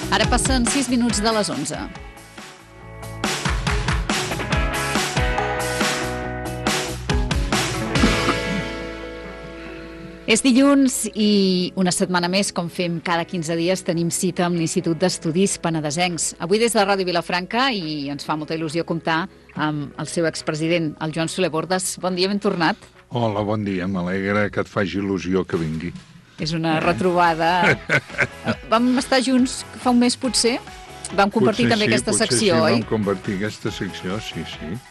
Ara passen 6 minuts de les 11. És dilluns i una setmana més, com fem cada 15 dies, tenim cita amb l'Institut d'Estudis Penedesencs. Avui des de Ràdio Vilafranca, i ens fa molta il·lusió comptar amb el seu expresident, el Joan Soler Bordes. Bon dia, ben tornat. Hola, bon dia. M'alegra que et faci il·lusió que vingui. És una retrobada. Vam estar junts fa un mes, potser? Vam compartir potser també aquesta secció, oi? Vam compartir aquesta secció, sí.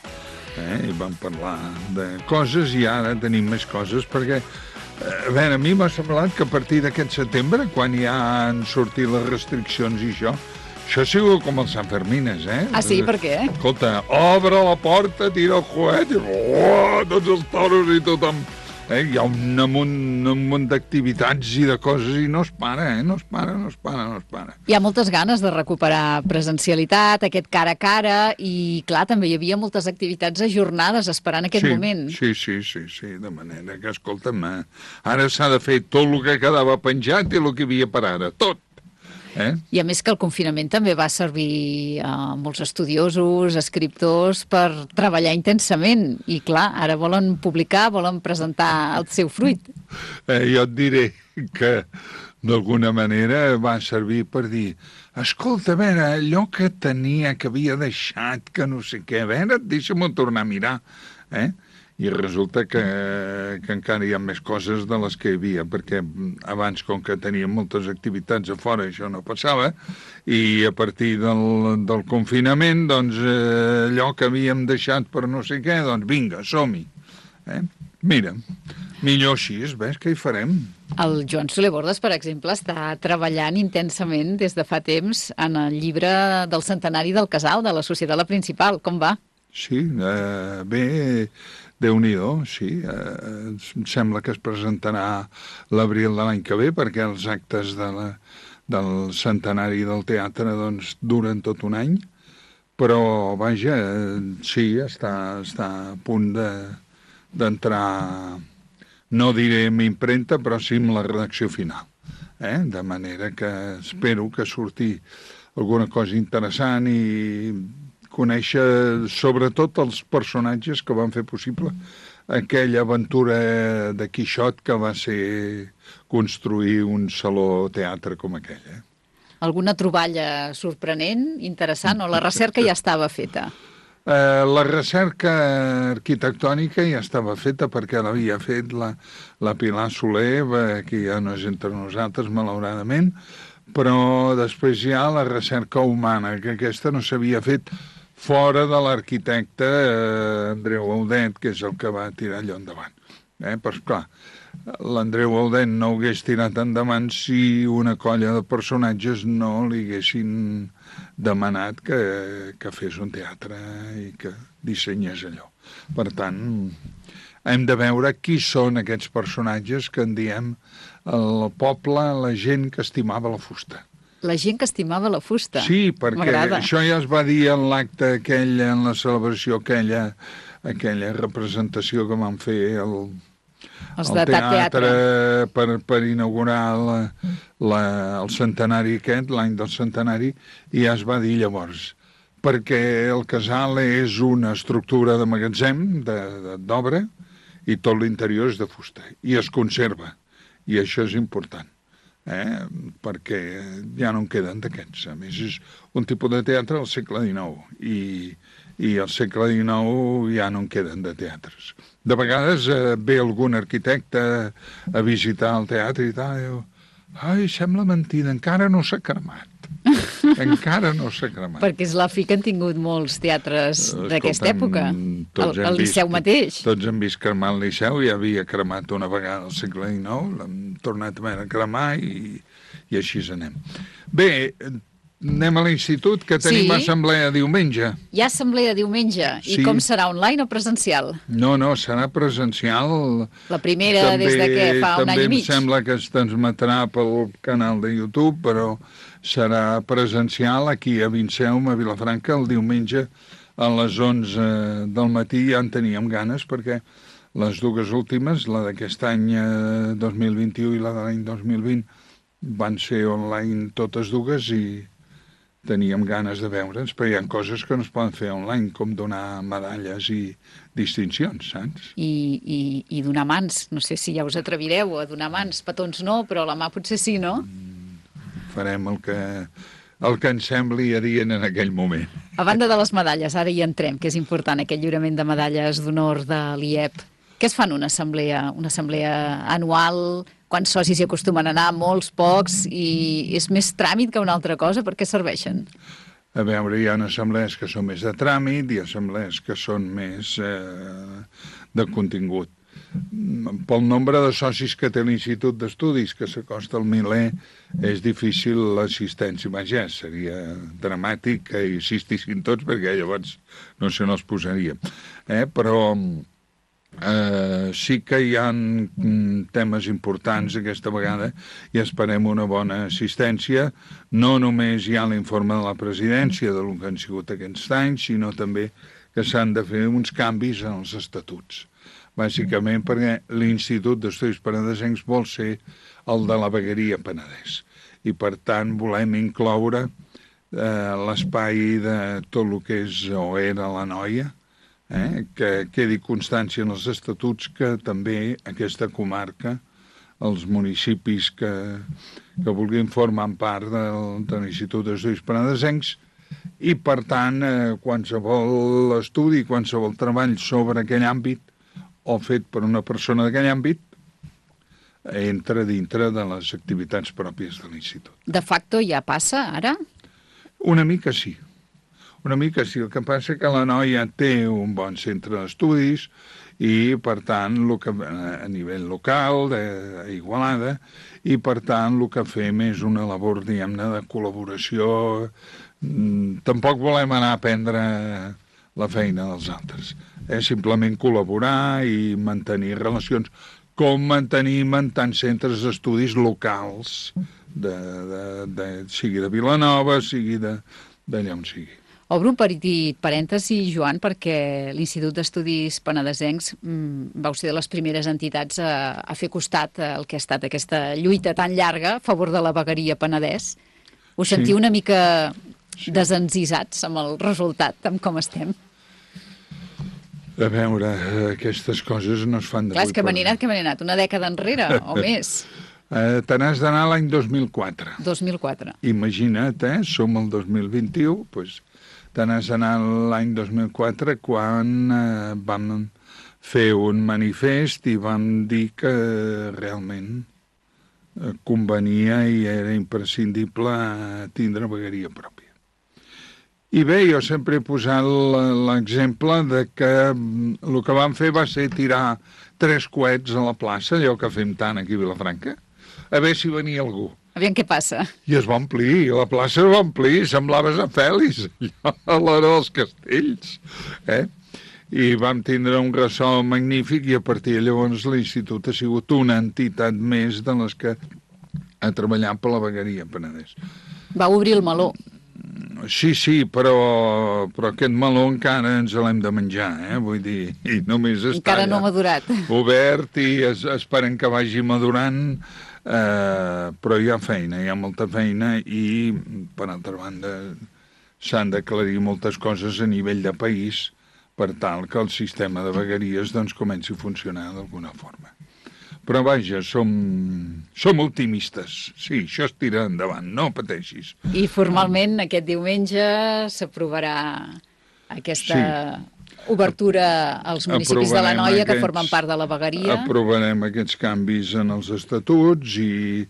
I vam parlar de coses i ara tenim més coses perquè... A veure, a mi m'ha semblat que a partir d'aquest setembre, quan ja han sortit les restriccions i això ha sigut com els Sanfermines, eh? Ah, sí? Per què? Escolta, obre la porta, tira el coet i tots els toros i tothom... Hi ha un munt d'activitats i de coses i no es para, no es para. Hi ha moltes ganes de recuperar presencialitat, aquest cara a cara, i clar, també hi havia moltes activitats ajornades esperant aquest moment. Sí, de manera que, escolta'm, ara s'ha de fer tot el que quedava penjat i el que hi havia per ara, tot. I a més que el confinament també va servir a molts estudiosos, escriptors, per treballar intensament. I clar, ara volen publicar, volen presentar el seu fruit. Jo et diré que d'alguna manera va servir per dir escolta, a veure, allò que tenia, que havia deixat, que no sé què, a veure, deixa'm-ho tornar a mirar, I resulta que encara hi ha més coses de les que hi havia, perquè abans, com que teníem moltes activitats a fora, això no passava, i a partir del confinament, doncs, allò que havíem deixat per no sé què, doncs vinga, som-hi. Mira, millor així, ves, què hi farem? El Joan Soler Bordes, per exemple, està treballant intensament des de fa temps en el llibre del centenari del Casal, de la Societat La Principal. Com va? Sí, bé... Déu-n'hi-do, sí. Em sembla que es presentarà l'abril de l'any que ve, perquè els actes del centenari del teatre doncs, duren tot un any, però, vaja, sí, està a punt d'entrar, no diré amb impremta, però sí amb la redacció final. De manera que espero que surti alguna cosa interessant i conèixer sobretot els personatges que van fer possible aquella aventura de Quixot que va ser construir un saló teatre com aquell. Alguna troballa sorprenent, interessant, o la recerca ja estava feta? La recerca arquitectònica ja estava feta perquè l'havia fet la Pilar Soler, que ja no és entre nosaltres, malauradament, però després hi ha la recerca humana, que aquesta no s'havia fet fora de l'arquitecte Andreu Audet, que és el que va tirar allò endavant. Però, esclar, l'Andreu Audet no ho hagués tirat endavant si una colla de personatges no li haguessin demanat que fes un teatre i que dissenyés allò. Per tant, hem de veure qui són aquests personatges que en diem el poble, la gent que estimava la fusta. La gent que estimava la fusta. Sí, perquè això ja es va dir en l'acte aquell, en la celebració aquella representació que van fer el teatre per inaugurar el centenari aquest, l'any del centenari, i ja es va dir llavors, perquè el casal és una estructura de magatzem, d'obra, i tot l'interior és de fusta, i es conserva, i això és important. Perquè ja no en queden d'aquests. A més, és un tipus de teatre del segle XIX i al segle XIX ja no en queden de teatres. De vegades ve algun arquitecte a visitar el teatre i tal, i diu, ai, sembla mentida, encara no s'ha cremat. Encara no s'ha cremat. Perquè és la fi que han tingut molts teatres d'aquesta època. El Liceu mateix. Tots hem vist cremar el Liceu, ja havia cremat una vegada al segle XIX, l'hem tornat a veure cremar i així anem. Bé, anem a l'institut, que tenim assemblea diumenge. Hi ha assemblea diumenge. I com serà, online o presencial? No, serà presencial. La primera des de què, fa un any i mig? També em sembla que es transmetrà pel canal de YouTube, però serà presencial aquí a Vinceum, a Vilafranca, el diumenge a les 11 del matí. Ja en teníem ganes perquè les dues últimes, la d'aquest any 2021 i la de l'any 2020, van ser online totes dues i teníem ganes de veure'ns, però hi ha coses que no es poden fer online, com donar medalles i distincions, saps? I donar mans. No sé si ja us atrevireu a donar mans. Petons no, però la mà potser sí, no? Farem el que ens sembli adient en aquell moment. A banda de les medalles, ara hi entrem, que és important, aquest lliurament de medalles d'honor de l'IEP. Què es fa en una assemblea anual? Quants socis hi acostumen a anar? Molts, pocs? I és més tràmit que una altra cosa? Per què serveixen? A veure, hi ha assemblees que són més de tràmit i assemblees que són més de contingut. Pel nombre de socis que té l'Institut d'Estudis, que s'acosta al miler, és difícil l'assistència. Vaja, seria dramàtic que hi assistissin tots, perquè llavors no se n'els posaria. Però sí que hi ha temes importants aquesta vegada i esperem una bona assistència. No només hi ha l'informe de la presidència de lo que han sigut aquests anys, sinó també que s'han de fer uns canvis en els estatuts. Bàsicament perquè l'Institut d'Estudis Penedesencs vol ser el de la vegueria Penedès. I per tant volem incloure l'espai de tot el que és o era la Noia, que quedi constància en els estatuts que també aquesta comarca, els municipis que vulguin formar part de l'Institut d'Estudis Penedesencs, i per tant qualsevol estudi, qualsevol treball sobre aquell àmbit o fet per una persona d'aquell àmbit entra dintre de les activitats pròpies de l'Institut. De facto ja passa, ara? Una mica sí. Una mica sí. El que passa que la Noia té un bon centre d'estudis i, per tant, a nivell local, d'Igualada, i, per tant, el que fem és una labor, diguem-ne, de col·laboració. Tampoc volem anar a prendre la feina dels altres. Simplement col·laborar i mantenir relacions, com mantenim en tants centres d'estudis locals, sigui de Vilanova, sigui d'allà on sigui. Obro un petit parèntesi, Joan, perquè l'Institut d'Estudis Penedesencs vau ser de les primeres entitats a fer costat al que ha estat aquesta lluita tan llarga a favor de la vegueria Penedès. Us sentiu una mica desencisats amb el resultat, amb com estem? A veure, aquestes coses no es fan de... Clar, és que me n'he anat una dècada enrere, o més. Te n'has d'anar l'any 2004. 2004. Imagina't, som el 2021, doncs te n'has d'anar l'any 2004 quan vam fer un manifest i vam dir que realment convenia i era imprescindible tindre vegueria pròpia. I bé, jo sempre he posat l'exemple de que el que vam fer va ser tirar 3 coets a la plaça, allò que fem tant aquí a Vilafranca, a veure si venia algú. Aviam què passa. I es va omplir, la plaça es va omplir, semblaves a Fèlix, a l'hora dels castells. I vam tindre un ressò magnífic i a partir de llavors l'Institut ha sigut una entitat més de les que ha treballat per la vegueria Penedès. Va obrir el meló. Sí, però aquest meló encara ens l'hem de menjar, vull dir, i només està encara no ha madurat. Obert i esperem que vagi madurant, però hi ha feina, hi ha molta feina i, per altra banda, s'han d'aclarir moltes coses a nivell de país per tal que el sistema de vegueries doncs, comenci a funcionar d'alguna forma. Però vaja, som optimistes. Sí, això es tira endavant, no pateixis. I formalment aquest diumenge s'aprovarà aquesta obertura als municipis de la Noia que formen part de la vegueria. Aprovarem aquests canvis en els estatuts i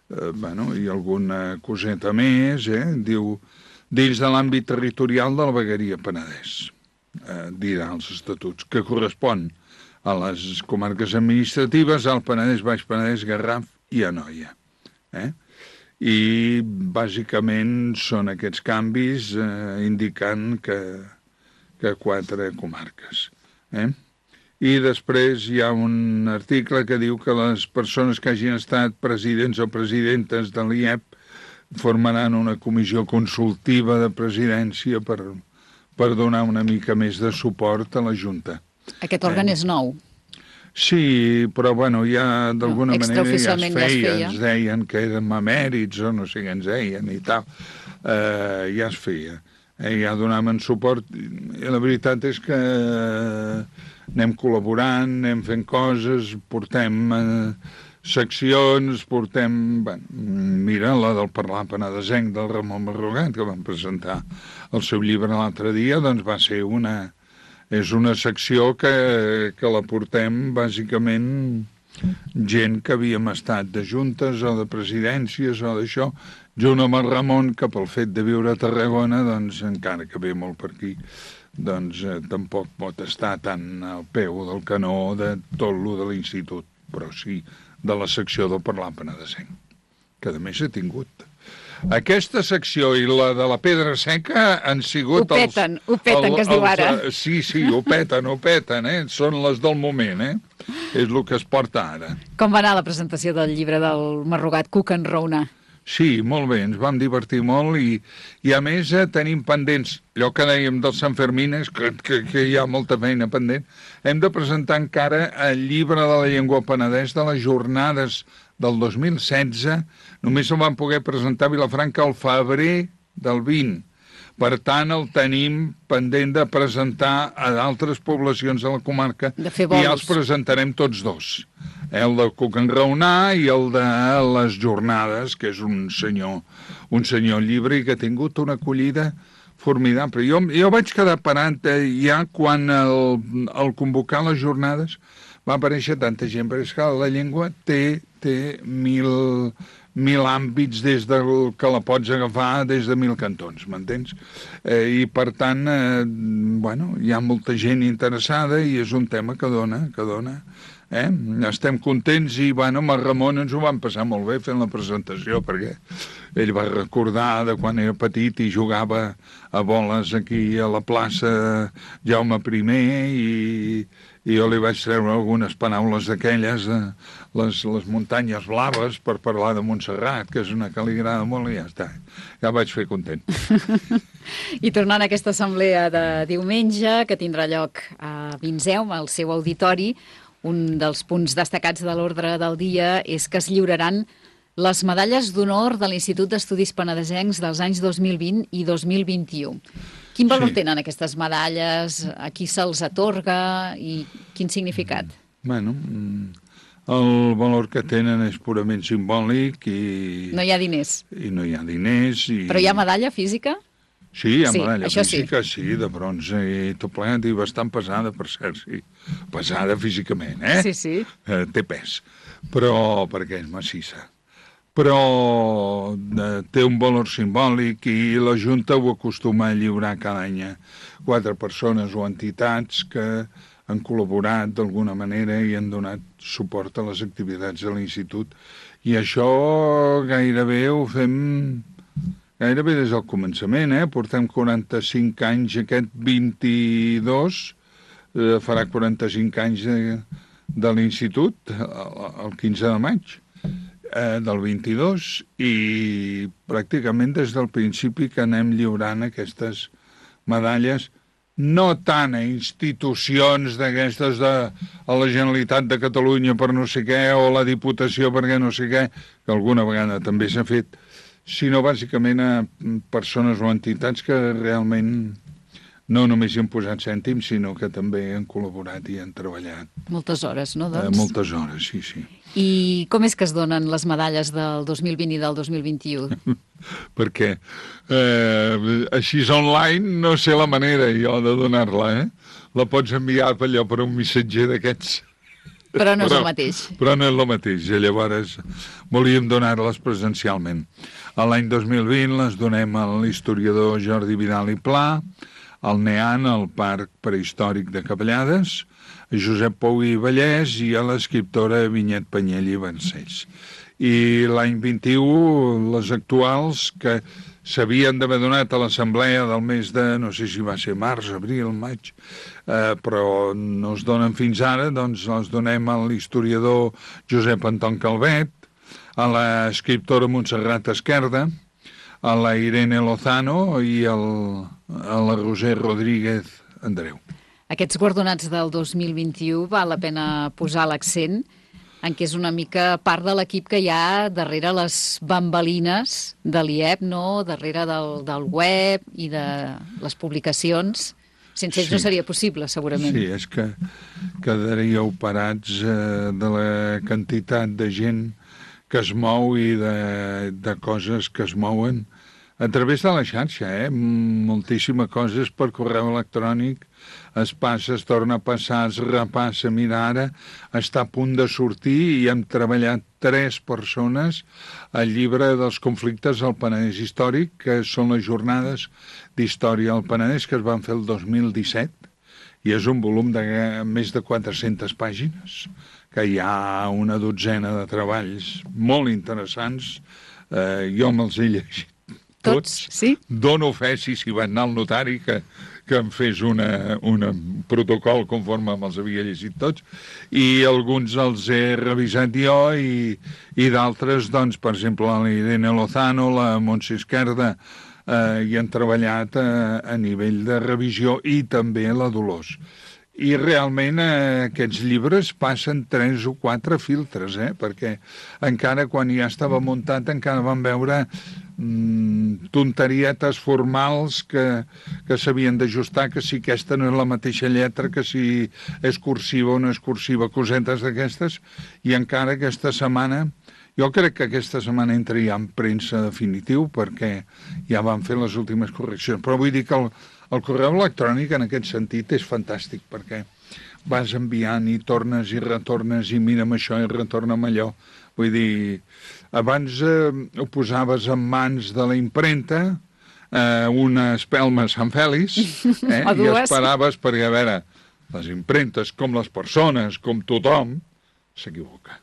alguna coseta més, diu, dins de l'àmbit territorial de la vegueria Penedès, dirà els estatuts, que correspon a les comarques administratives, al Penedès, Baix Penedès, Garraf i Anoia. I bàsicament són aquests canvis indicant que 4 comarques. I després hi ha un article que diu que les persones que hagin estat presidents o presidentes de l'IEP formaran una comissió consultiva de presidència per donar una mica més de suport a la Junta. Aquest òrgan és nou. Sí, però ja d'alguna manera ja es feia, ens deien que érem emèrits o no sé què ens deien i tal. ja es feia. Ja donàvem suport, i la veritat és que anem col·laborant, anem fent coses, portem seccions, mira, la del Parlar Penedesenc del Ramon Marrugat, que vam presentar el seu llibre l'altre dia, doncs va ser és una secció que la portem bàsicament gent que havíem estat de juntes o de presidències o d'això, junt amb el Ramon, que pel fet de viure a Tarragona, doncs encara que ve molt per aquí, doncs tampoc pot estar tan al peu del canó de tot lo de l'institut, però sí de la secció del Parlar Penedesenc, que a més he tingut. Aquesta secció i la de la Pedra Seca han sigut... Ho peten, que es diu ara. Sí, ho peten, són les del moment, És el que es porta ara. Com va anar la presentació del llibre del Marrugat, Cook and Rona? Sí, molt bé, ens vam divertir molt i a més tenim pendents, allò que dèiem dels Sanfermines, que hi ha molta feina pendent, hem de presentar encara el llibre de la llengua penedès de les jornades del 2016, només el vam poder presentar a Vilafranca al febrer del 20. Per tant, el tenim pendent de presentar a d'altres poblacions de la comarca i ja els presentarem tots dos. El de Cook and Rona i el de les jornades, que és un senyor llibre i que ha tingut una acollida formidable. Jo vaig quedar parant ja quan al convocar les jornades va aparèixer tanta gent, perquè és que la llengua té mil àmbits des que la pots agafar des de 1000 cantons, m'entens? I per tant, hi ha molta gent interessada i és un tema que dona. Estem contents i amb el Ramon ens ho vam passar molt bé fent la presentació, perquè ell va recordar de quan era petit i jugava a boles aquí a la plaça Jaume I i jo li vaig treure algunes paraules d'aquelles, les muntanyes blaves, per parlar de Montserrat, que és una que li agrada molt, i ja està. Ja vaig fer content. I tornant a aquesta assemblea de diumenge, que tindrà lloc a Vinseum, al seu auditori, un dels punts destacats de l'ordre del dia és que es lliuraran les medalles d'honor de l'Institut d'Estudis Penedesencs dels anys 2020 i 2021. Quin valor tenen aquestes medalles? A qui se'ls atorga? I quin significat? El valor que tenen és purament simbòlic i... No hi ha diners. I no hi ha diners. Però hi ha medalla física? Sí, hi ha medalla física, sí, de bronze i tot plegat, i bastant pesada, per cert, sí. Pesada físicament, Sí. Té pes, però perquè és massissa. Però té un valor simbòlic i la Junta ho acostuma a lliurar cada any a 4 persones o entitats que han col·laborat d'alguna manera i han donat suport a les activitats de l'Institut. I això gairebé ho fem gairebé des del començament, Portem 45 anys, aquest 22 farà 45 anys de l'Institut, el 15 de maig. Del 22 i pràcticament des del principi que anem lliurant aquestes medalles, no tant a institucions d'aquestes a la Generalitat de Catalunya per no sé què o la Diputació perquè no sé què, que alguna vegada també s'ha fet, sinó bàsicament a persones o entitats que realment no només hi han posat cèntims, sinó que també han col·laborat i han treballat. Moltes hores, no, doncs? Moltes hores, sí. I com és que es donen les medalles del 2020 i del 2021? Perquè així online no sé la manera jo de donar-la, La pots enviar per un missatger d'aquests. Però no és el mateix. Però no és el mateix, i llavors volíem donar-les presencialment. L'any 2020 les donem a l'historiador Jordi Vidal i Pla, al NEAN, al Parc Prehistòric de Capellades, a Josep Pou i Vallès i a l'escriptora Vinyet Panyell i Vancells. I l'any 21, les actuals, que s'havien d'haver donat a l'assemblea del mes de, no sé si va ser març, abril, maig, però no es donen fins ara, doncs les donem a l'historiador Josep Anton Calvet, a l'escriptora Montserrat Esquerda, a la Irene Lozano i a la Roser Rodríguez Andreu. Aquests guardonats del 2021 val la pena posar l'accent en què és una mica part de l'equip que hi ha darrere les bambalines de l'IEP, no? Darrere del web i de les publicacions. Sense ells no seria possible, segurament. Sí, és que quedaríeu parats de la quantitat de gent que es mou i de coses que es mouen a través de la xarxa, moltíssima coses per correu electrònic, es passa, es torna a passar, es repassa. Mira, ara està a punt de sortir i hem treballat 3 persones al llibre dels conflictes al Penedès històric, que són les jornades d'història al Penedès que es van fer el 2017, i és un volum de més de 400 pàgines, que hi ha una dotzena de treballs molt interessants. Jo me'ls he llegit tots. Sí? Dono fe, si van anar al notari, que em fes un protocol conforme me'ls havia llegit tots, i alguns els he revisat jo, i d'altres, doncs, per exemple, la Irene Lozano, la Montse Esquerda, hi han treballat a nivell de revisió, i també la Dolors. I realment aquests llibres passen 3 o 4 filtres, perquè encara quan ja estava muntat encara van veure tonterietes formals que s'havien d'ajustar, que si aquesta no és la mateixa lletra, que si és cursiva o no és cursiva, cosetes d'aquestes, i encara aquesta setmana, jo crec que aquesta setmana entra ja en premsa definitiu, perquè ja van fer les últimes correccions, però vull dir que el correu electrònic en aquest sentit és fantàstic, perquè vas enviant i tornes i retornes i mira'm això i retorna'm allò. Vull dir, abans ho posaves en mans de la impremta, una espelma Sant Fèlix, i esperaves, perquè, a veure, les impremtes, com les persones, com tothom, s'equivoca.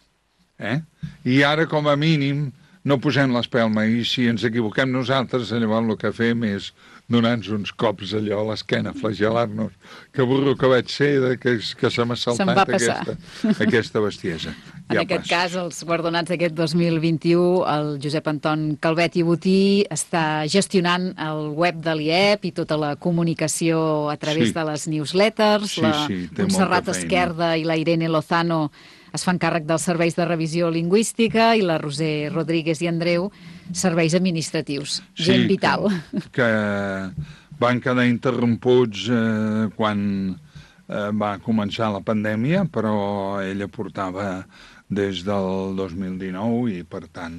I ara, com a mínim, no posem l'espelma, i si ens equivoquem nosaltres, llavors el que fem és donar-nos uns cops allò a l'esquena, flagel·lar-nos. Que burro que vaig ser, que se m'ha saltat aquesta bestiesa. En aquest cas, els guardonats d'aquest 2021, el Josep Anton Calvet i Botí està gestionant el web de l'IEP i tota la comunicació a través de les newsletters. La Montserrat Esquerda i la Irene Lozano es fan càrrec dels serveis de revisió lingüística i la Roser Rodríguez i Andreu serveis administratius. Gent vital. Que van quedar interromputs quan va començar la pandèmia, però ella portava des del 2019 i, per tant,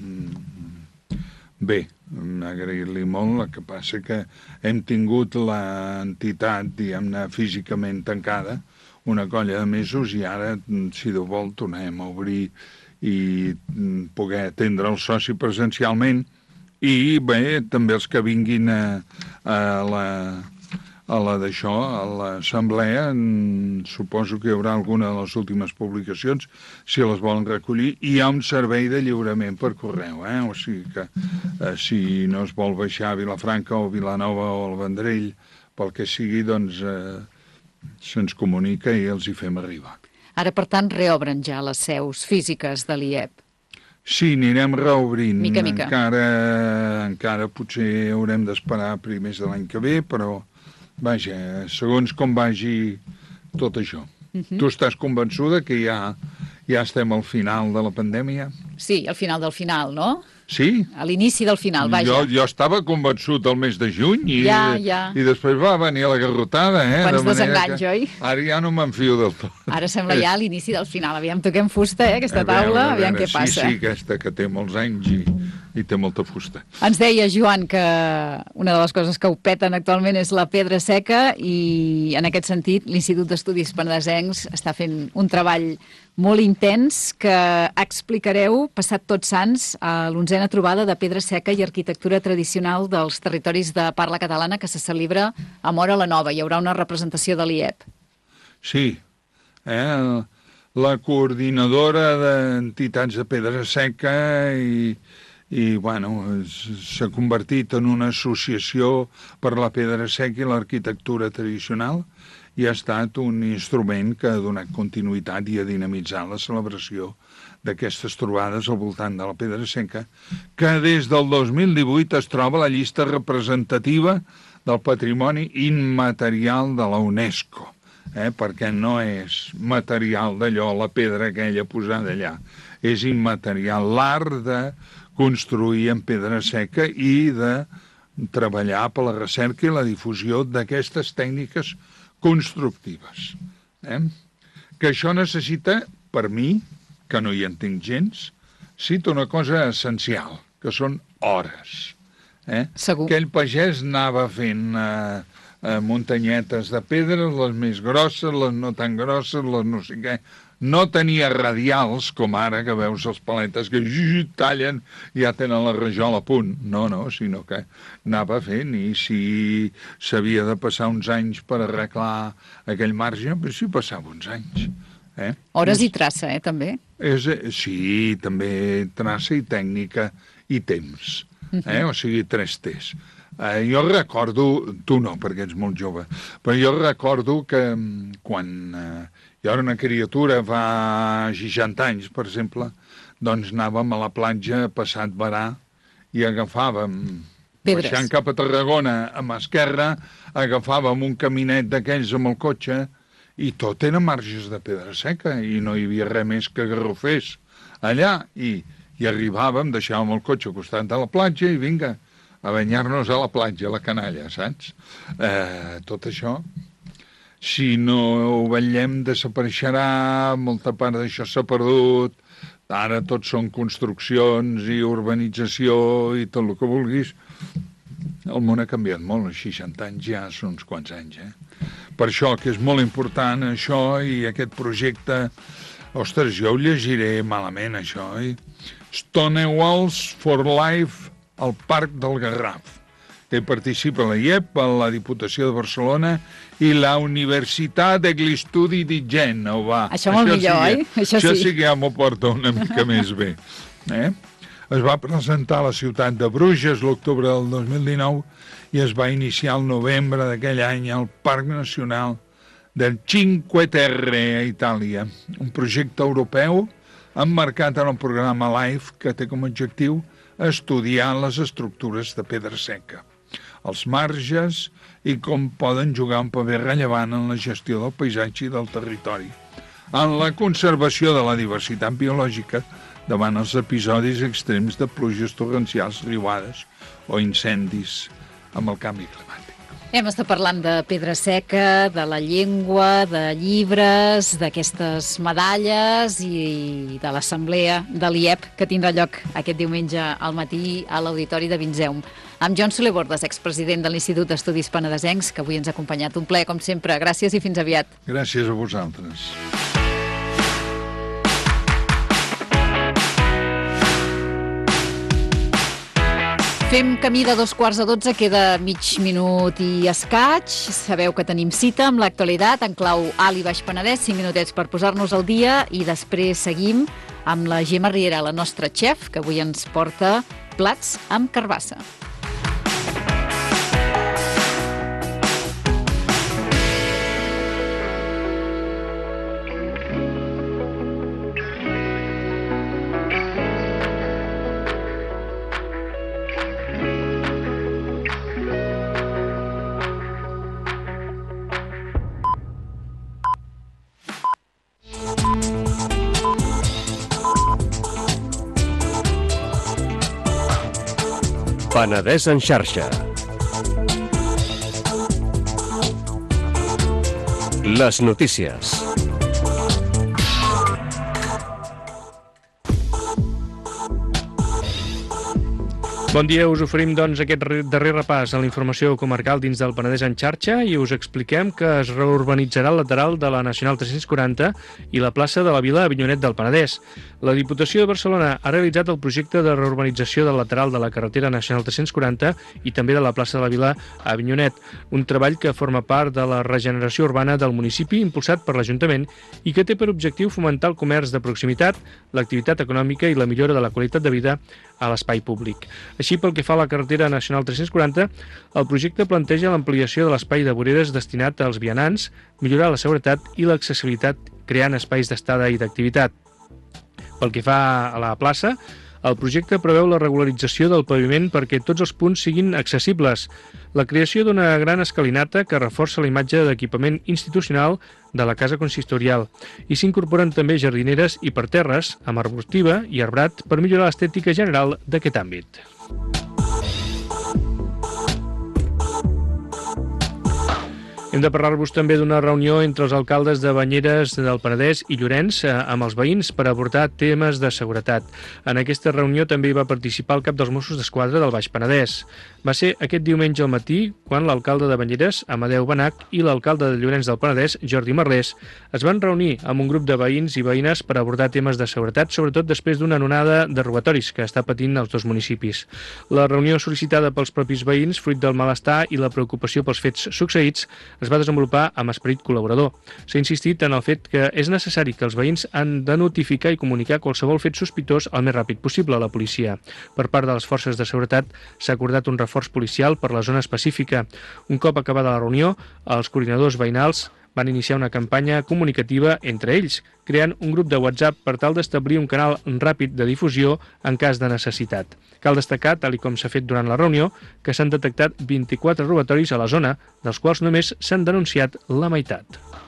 bé, agrair-li molt. El que passa que hem tingut l'entitat, diguem-ne, físicament tancada una colla de mesos, i ara, si Déu vol, tornem a obrir i poder atendre el soci presencialment, i bé, també els que vinguin a l'assemblea, suposo que hi haurà alguna de les últimes publicacions, si les volen recollir. Hi ha un servei de lliurament per correu, o sigui que si no es vol baixar a Vilafranca o Vilanova o el Vendrell, pel que sigui, doncs se'ns comunica i els hi fem arribar. Ara, per tant, reobren ja les seus físiques de l'IEP. Sí, anirem reobrint. Mica, mica. Encara potser haurem d'esperar primers de l'any que ve, però, vaja, segons com vagi tot això. Tu estàs convençuda que ja estem al final de la pandèmia? Sí, al final del final, no? Sí? A l'inici del final, vaja. Jo estava convençut el mes de juny i després va venir la garrotada. Quants desenganys, oi? Ara ja no m'enfio del tot. Ara sembla ja l'inici del final. Aviam, toquem fusta, aquesta taula, aviam què passa. Sí, aquesta que té molts anys i té molta fusta. Ens deia, Joan, que una de les coses que ho peten actualment és la pedra seca, i en aquest sentit l'Institut d'Estudis Penedesencs està fent un treball molt intens que explicareu passat Tots Sants a l'11a trobada de pedra seca i arquitectura tradicional dels territoris de parla catalana, que se celebra a Móra la Nova. Hi haurà una representació de l'IEP. Sí, la coordinadora d'entitats de pedra seca i bueno, s'ha convertit en una associació per la pedra seca i l'arquitectura tradicional, i ha estat un instrument que ha donat continuïtat i ha dinamitzat la celebració d'aquestes trobades al voltant de la pedra seca, que des del 2018 es troba a la llista representativa del patrimoni immaterial de la UNESCO. perquè no és material d'allò, la pedra aquella posada allà. És immaterial. L'art de construir en pedra seca i de treballar per la recerca i la difusió d'aquestes tècniques constructives. Que això necessita, per mi, que no hi entenc gens, cita una cosa essencial, que són hores. Segur. Aquell pagès anava fent muntanyetes de pedra, les més grosses, les no tan grosses, les no sé què. No tenia radials, com ara, que veus els paletes que tallen i ja tenen la rajola a punt. No, sinó que anava fent, i si s'havia de passar uns anys per arreglar aquell marge, però sí passava uns anys. Hores i traça, també? Sí, també traça i tècnica i temps. O sigui, 3 T's. Jo recordo, tu no, perquè ets molt jove, però jo recordo que quan jo era una criatura fa 60 anys, per exemple, doncs anàvem a la platja passat verà i agafàvem, baixant cap a Tarragona a mà esquerra, agafàvem un caminet d'aquells amb el cotxe i tot eren marges de pedra seca i no hi havia res més que garrofers allà i arribàvem, deixàvem el cotxe al costat de la platja i vinga, a banyar-nos a la platja, a la canalla, saps? Tot això, si no ho vetllem, desapareixerà, molta part d'això s'ha perdut, ara tot són construccions i urbanització i tot el que vulguis. El món ha canviat molt, els 60 anys ja són uns quants anys, Per això que és molt important això i aquest projecte, ostres, jo ho llegiré malament, això, Stonewalls for Life al Parc del Garraf, que participa la IEP, la Diputació de Barcelona i la Universitat degli Studi di Gènova. Això molt millor, oi? Això sí que ja m'ho porta una mica més bé. Es va presentar a la ciutat de Bruges l'octubre del 2019 i es va iniciar el novembre d'aquell any al Parc Nacional del Cinque Terre a Itàlia, un projecte europeu emmarcat en el programa LIFE que té com a objectiu estudiar les estructures de pedra seca, els marges i com poden jugar un paper rellevant en la gestió del paisatge i del territori, en la conservació de la diversitat biològica davant els episodis extrems de pluges torrencials, riuades o incendis amb el canvi climàtic. Hem estat parlant de pedra seca, de la llengua, de llibres, d'aquestes medalles i de l'assemblea de l'IEP que tindrà lloc aquest diumenge al matí a l'Auditori de Vinzeum. Amb Joan Soler Bordes, expresident de l'Institut d'Estudis Penedesencs, que avui ens ha acompanyat. Un plaer, com sempre. Gràcies i fins aviat. Gràcies a vosaltres. Fem camí de 11:15, queda mig minut i escaig. Sabeu que tenim cita amb l'actualitat en clau Alt i Baix Penedès, 5 minutets per posar-nos al dia i després seguim amb la Gemma Riera, la nostra xef, que avui ens porta plats amb carbassa. Penedès en xarxa. Les notícies. Bon dia, us oferim doncs aquest darrer repàs a la informació comarcal dins del Penedès en xarxa i us expliquem que es reurbanitzarà el lateral de la Nacional 340 i la plaça de la Vila Avinyonet del Penedès. La Diputació de Barcelona ha realitzat el projecte de reurbanització del lateral de la carretera Nacional 340 i també de la plaça de la Vila Avinyonet, un treball que forma part de la regeneració urbana del municipi impulsat per l'Ajuntament i que té per objectiu fomentar el comerç de proximitat, l'activitat econòmica i la millora de la qualitat de vida a l'espai públic. Així, pel que fa a la carretera Nacional 340, el projecte planteja l'ampliació de l'espai de voreres destinat als vianants, millorar la seguretat i l'accessibilitat creant espais d'estada i d'activitat. Pel que fa a la plaça, El projecte preveu la regularització del paviment perquè tots els punts siguin accessibles, la creació d'una gran escalinata que reforça la imatge d'equipament institucional de la casa consistorial i s'incorporen també jardineres i parterres amb arbustiva i arbrat per millorar l'estètica general d'aquest àmbit. Hem de parlar-vos també d'una reunió entre els alcaldes de Banyeres del Penedès i Llorenç amb els veïns per abordar temes de seguretat. En aquesta reunió també hi va participar el cap dels Mossos d'Esquadra del Baix Penedès. Va ser aquest diumenge al matí quan l'alcalde de Banyeres, Amadeu Benach, i l'alcalde de Llorenç del Penedès, Jordi Marlés, es van reunir amb un grup de veïns i veïnes per abordar temes de seguretat, sobretot després d'una onada de robatoris que està patint els dos municipis. La reunió sol·licitada pels propis veïns, fruit del malestar i la preocupació pels fets succeïts, es va desenvolupar amb esperit col·laborador. S'ha insistit en el fet que és necessari que els veïns han de notificar i comunicar qualsevol fet sospitós el més ràpid possible a la policia. Per part de les forces de seguretat s'ha acordat un reforç policial per la zona específica. Un cop acabada la reunió, els coordinadors veïnals van iniciar una campanya comunicativa entre ells, creant un grup de WhatsApp per tal d'establir un canal ràpid de difusió en cas de necessitat. Cal destacar, tal com s'ha fet durant la reunió, que s'han detectat 24 robatoris a la zona, dels quals només s'han denunciat la meitat.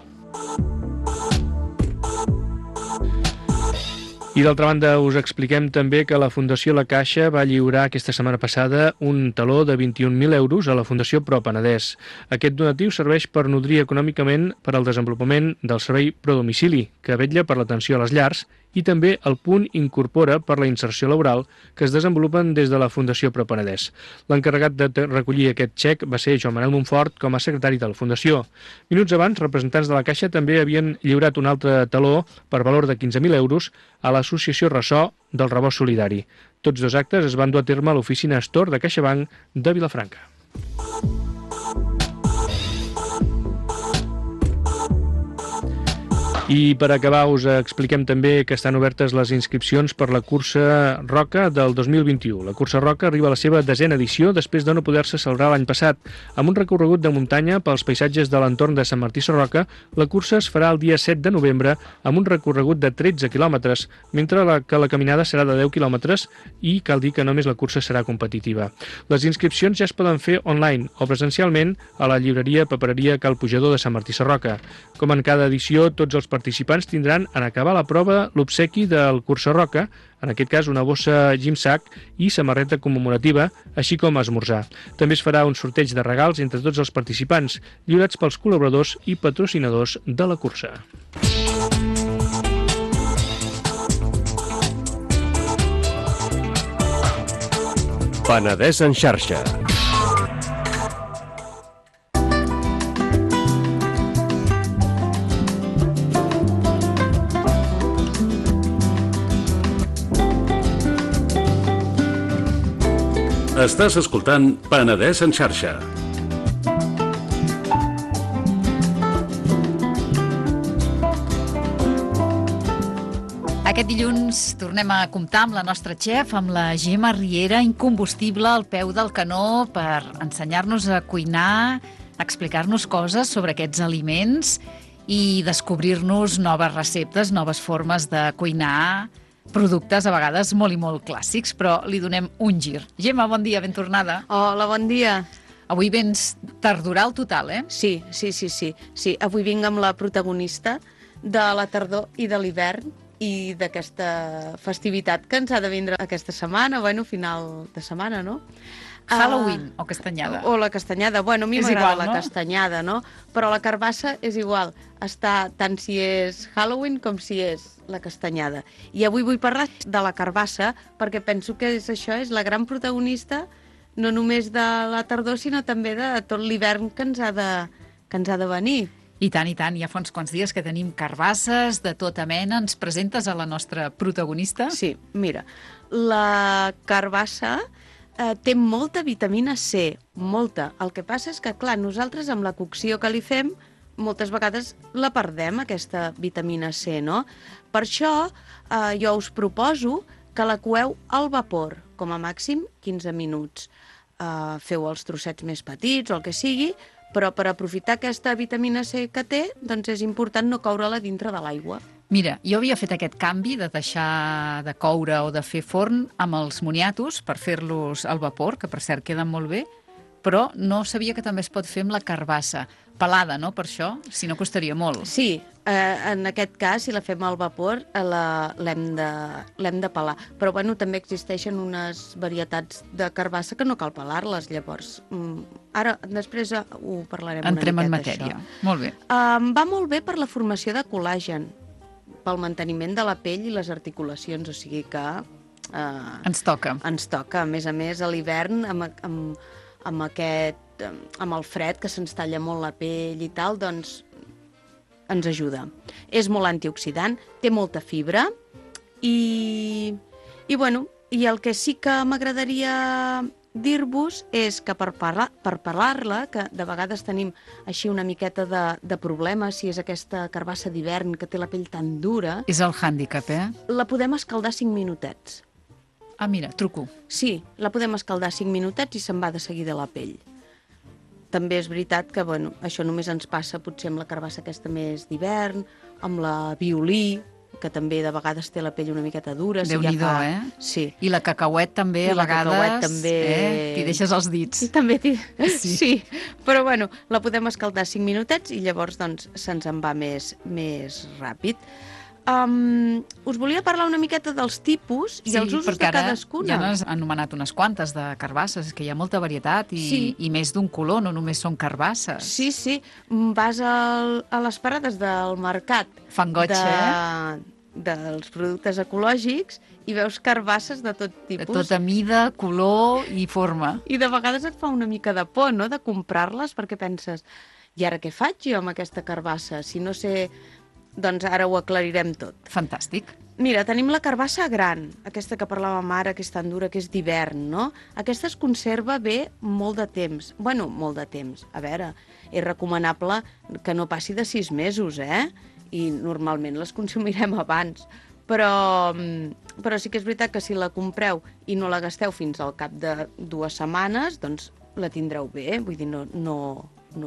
I d'altra banda us expliquem també que la Fundació La Caixa va lliurar aquesta setmana passada un taló de 21.000 euros a la Fundació Pro Penedès. Aquest donatiu serveix per nodrir econòmicament per al desenvolupament del servei Pro Domicili, que vetlla per l'atenció a les llars, i també el Punt Incorpora per la inserció laboral que es desenvolupen des de la Fundació Pro Penedès. L'encarregat de recollir aquest xec va ser Joan Manel Montfort com a secretari de la Fundació. Minuts abans, representants de la Caixa també havien lliurat un altre taló per valor de 15.000 euros a l'associació Ressò del Rebost Solidari. Tots dos actes es van dur a terme a l'oficina Astor de CaixaBank de Vilafranca. I per acabar us expliquem també que estan obertes les inscripcions per la cursa Roca del 2021. La cursa Roca arriba a la seva 10ª edició després de no poder-se celebrar l'any passat. Amb un recorregut de muntanya pels paisatges de l'entorn de Sant Martí Sarroca, la cursa es farà el dia 7 de novembre amb un recorregut de 13 quilòmetres, mentre que la caminada serà de 10 quilòmetres i cal dir que només la cursa serà competitiva. Les inscripcions ja es poden fer online o presencialment a la llibreria Papereria Cal Pujador de Sant Martí Sarroca. Com en cada edició, tots els participants tindran en acabar la prova l'obsequi del Cursa Roca, en aquest cas una bossa gimsac i samarreta commemorativa, així com esmorzar. També es farà un sorteig de regals entre tots els participants, lliurats pels col·laboradors i patrocinadors de la cursa. Penedès en xarxa. Estàs escoltant Penedès en xarxa. Aquest dilluns tornem a comptar amb la nostra xef, amb la Gemma Riera, incombustible al peu del canó per ensenyar-nos a cuinar, explicar-nos coses sobre aquests aliments i descobrir-nos noves receptes, noves formes de cuinar, productes a vegades molt i molt clàssics, però li donem un gir. Gemma, bon dia, ben tornada. Hola, bon dia. Avui vens tardoral total, eh? Sí. Avui vinc amb la protagonista de la tardor i de l'hivern i d'aquesta festivitat que ens ha de vindre aquesta setmana, final de setmana, no? Halloween o castanyada? O la castanyada. Bueno, a mi m'agrada la castanyada, no? Però la carbassa és igual. Està tant si és Halloween com si és la castanyada. I avui vull parlar de la carbassa perquè penso que això és la gran protagonista no només de la tardor, sinó també de tot l'hivern que ens ha de venir. I tant, hi ha fa uns quants dies que tenim carbasses de tota mena. Ens presentes a la nostra protagonista? Sí, mira, la carbassa té molta vitamina C, molta. El que passa és que, clar, nosaltres amb la cocció que li fem moltes vegades la perdem, aquesta vitamina C, no? Per això jo us proposo que la coeu al vapor, com a màxim 15 minuts. Feu els trossets més petits o el que sigui, però per aprofitar aquesta vitamina C que té, doncs és important no coure-la dintre de l'aigua. Mira, jo havia fet aquest canvi de deixar de coure o de fer forn amb els moniatos per fer-los al vapor, que per cert queden molt bé, però no sabia que també es pot fer amb la carbassa. Pelada, no?, per això? Si no, costaria molt. Sí, en aquest cas, si la fem al vapor, l'hem de pelar. Però, bueno, també existeixen unes varietats de carbassa que no cal pelar-les, llavors. Ara, després ho parlarem Entrem una en miqueta, matèria. això. Molt bé. Va molt bé per la formació de col·làgen, pel manteniment de la pell i les articulacions, o sigui que... Ens toca. Ens toca. A més, a l'hivern, amb el fred, que se'ns talla molt la pell i tal, doncs ens ajuda. És molt antioxidant, té molta fibra i el que sí que m'agradaria dir-vos és que per pelar-la, que de vegades tenim així una miqueta de problema, si és aquesta carbassa d'hivern que té la pell tan dura... És el hàndicap, La podem escaldar 5 minutets. Ah, mira, truco. Sí, la podem escaldar 5 minutets i se'n va de seguida la pell. També és veritat que, això només ens passa potser amb la carbassa aquesta més d'hivern, amb la violí, que també de vegades té la pell una miqueta dura. Déu-n'hi-do, Sí. I la cacauet també, a vegades, t'hi deixes els dits. I també sí. Però, la podem escaldar 5 minutets i llavors, doncs, se'ns en va més ràpid. Us volia parlar una miqueta dels tipus i els usos de cadascuna. Ja n'has anomenat unes quantes de carbasses, que hi ha molta varietat i més d'un color, no només són carbasses. Sí. Vas a les parades del mercat dels productes ecològics i veus carbasses de tot tipus. De tota mida, color i forma. I de vegades et fa una mica de por, no?, de comprar-les, perquè penses, i ara què faig jo amb aquesta carbassa? Si no sé... Doncs ara ho aclarirem tot. Fantàstic. Mira, tenim la carbassa gran, aquesta que parlàvem ara, que és tan dura, que és d'hivern, no? Aquesta es conserva bé molt de temps. Molt de temps. A veure, és recomanable que no passi de 6 mesos, I normalment les consumirem abans. Però sí que és veritat que si la compreu i no la gasteu fins al cap de 2 setmanes, doncs la tindreu bé. Vull dir, no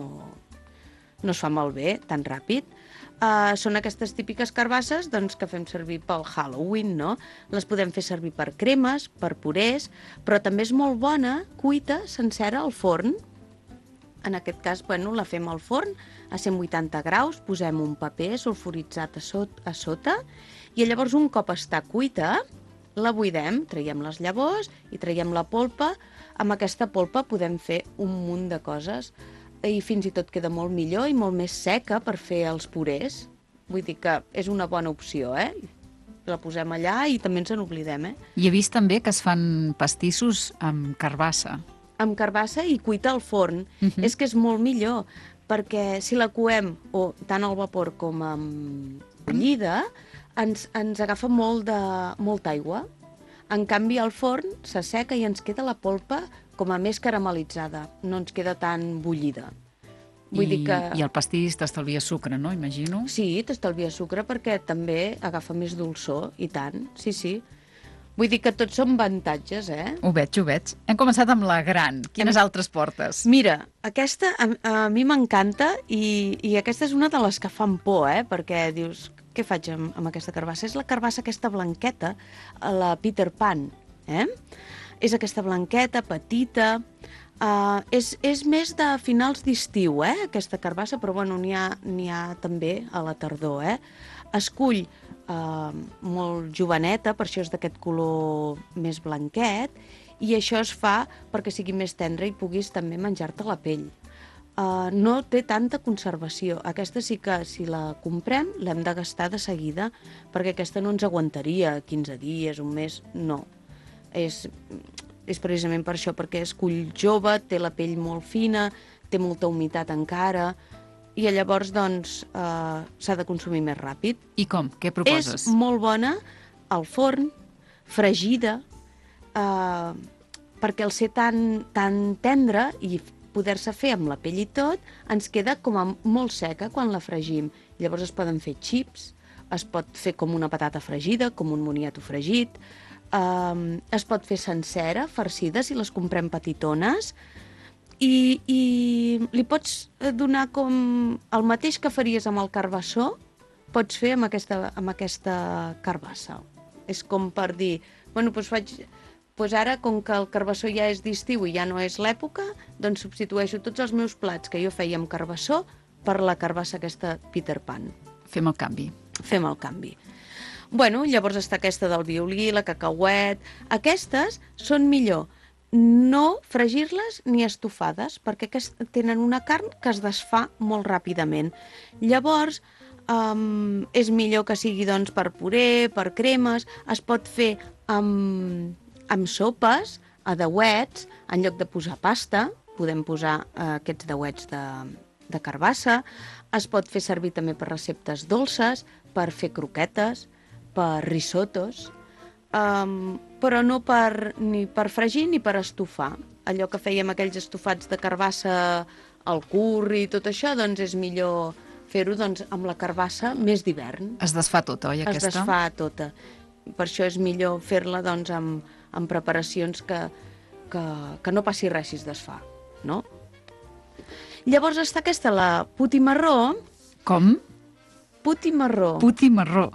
es fa malbé tan ràpid. Són aquestes típiques carbasses que fem servir pel Halloween, no? Les podem fer servir per cremes, per purés, però també és molt bona cuita sencera al forn. En aquest cas, la fem al forn a 180 graus, posem un paper sulfuritzat a sota i llavors un cop està cuita, la buidem, traiem les llavors i traiem la polpa. Amb aquesta polpa podem fer un munt de coses i fins i tot queda molt millor i molt més seca per fer els purés. Vull dir que és una bona opció, La posem allà i també ens en oblidem, I he vist també que es fan pastissos amb carbassa. Amb carbassa i cuita al forn. És que és molt millor, perquè si la coem tant al vapor com amb bullida, ens agafa molta aigua. En canvi, al forn s'asseca i ens queda la polpa com a més caramelitzada, no ens queda tan bullida. Vull dir que... I el pastís t'estalvia sucre, no? Imagino. Sí, t'estalvia sucre perquè també agafa més dolçor, i tant, sí. Vull dir que tots són avantatges, Ho veig. Hem començat amb la gran. Quines altres portes? Mira, aquesta a mi m'encanta i aquesta és una de les que fan por, perquè dius, què faig amb aquesta carbassa? És la carbassa aquesta blanqueta, la Peter Pan, És aquesta blanqueta, petita, és més de finals d'estiu, aquesta carbassa, però n'hi ha també a la tardor, Es cull molt joveneta, per això és d'aquest color més blanquet, i això es fa perquè sigui més tendra i puguis també menjar-te la pell. No té tanta conservació. Aquesta sí que, si la comprem, l'hem de gastar de seguida, perquè aquesta no ens aguantaria 15 dies, un mes, no. És precisament per això, perquè es cull jove, té la pell molt fina, té molta humitat encara, i llavors, s'ha de consumir més ràpid. I com? Què proposes? És molt bona al forn, fregida, perquè al ser tan tendra i poder-se fer amb la pell i tot, ens queda com a molt seca quan la fregim. Llavors es poden fer xips, es pot fer com una patata fregida, com un moniato fregit, es pot fer sencera, farcida, si les comprem petitones, i li pots donar com el mateix que faries amb el carbassó, pots fer amb aquesta carbassa. És com per dir, bueno, doncs ara, com que el carbassó ja és d'estiu i ja no és l'època, doncs substitueixo tots els meus plats que jo feia amb carbassó per la carbassa aquesta Peter Pan. Fem el canvi. Fem el canvi. Bueno, llavors està aquesta del violí, la cacauet... Aquestes són millor no fregir-les ni estofades, perquè tenen una carn que es desfà molt ràpidament. Llavors, és millor que sigui doncs, per puré, per cremes, es pot fer amb sopes, a deuets, en lloc de posar pasta, podem posar aquests deuets de carbassa, es pot fer servir també per receptes dolces, per fer croquetes, per risottos, però no ni per fregir ni per estofar. Allò que fèiem aquells estofats de carbassa al curri i tot això, doncs és millor fer-ho amb la carbassa més d'hivern. Es desfà tota, oi, aquesta? Es desfà tota. Per això és millor fer-la doncs, amb preparacions que no passi res si es desfà, no? Llavors està aquesta, la puti marró. Com? Puti marró. Puti marró.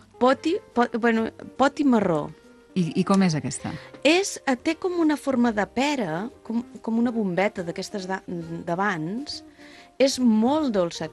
Poti marró. I com és aquesta? Té com una forma de pera, com una bombeta d'aquestes d'abans. És molt dolça